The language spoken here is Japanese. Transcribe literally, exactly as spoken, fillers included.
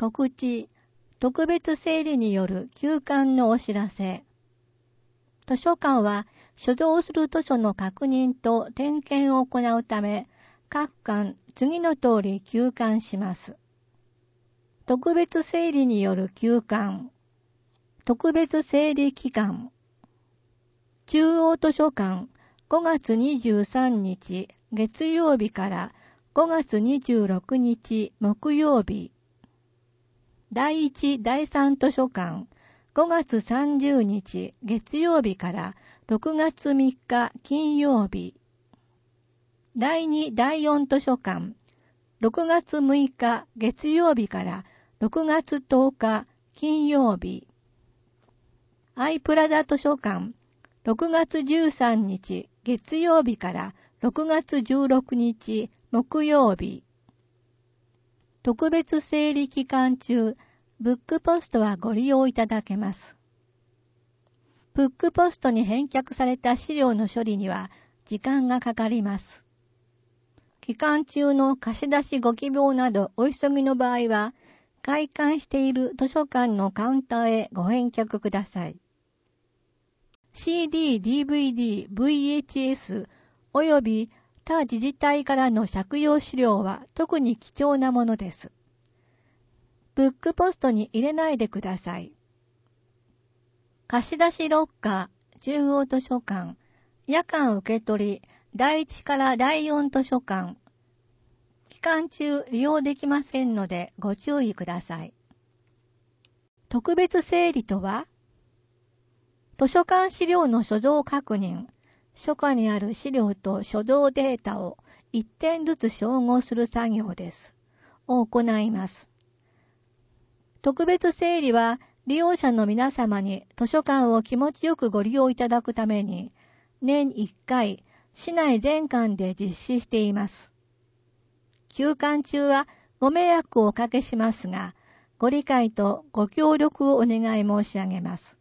告知、特別整理による休館のお知らせ。図書館は所蔵する図書の確認と点検を行うため、各館次の通り休館します。特別整理による休館。特別整理期間。中央図書館ごがつにじゅうさんにち月曜日からごがつにじゅうろくにち木曜日。第一第三図書館ごがつさんじゅうにち月曜日からろくがつみっか金曜日。第二第四図書館ろくがつむいか月曜日からろくがつとおか金曜日。アイプラザ図書館ろくがつじゅうさんにち月曜日からろくがつじゅうろくにち木曜日。特別整理期間中、ブックポストはご利用いただけます。ブックポストに返却された資料の処理には時間がかかります。期間中の貸し出しご希望などお急ぎの場合は、開館している図書館のカウンターへご返却ください。シーディー、ディーブイディー、ブイエイチエス および他自治体からの借用資料は特に貴重なものです。ブックポストに入れないでください。貸し出しロッカー、中央図書館、夜間受け取り、だいいちからだいよん図書館。期間中利用できませんのでご注意ください。特別整理とは、図書館資料の所蔵確認、書架にある資料と所蔵データを一点ずつ照合する作業です。を行います。特別整理は利用者の皆様に図書館を気持ちよくご利用いただくために、年いっかい、市内全館で実施しています。休館中はご迷惑をおかけしますが、ご理解とご協力をお願い申し上げます。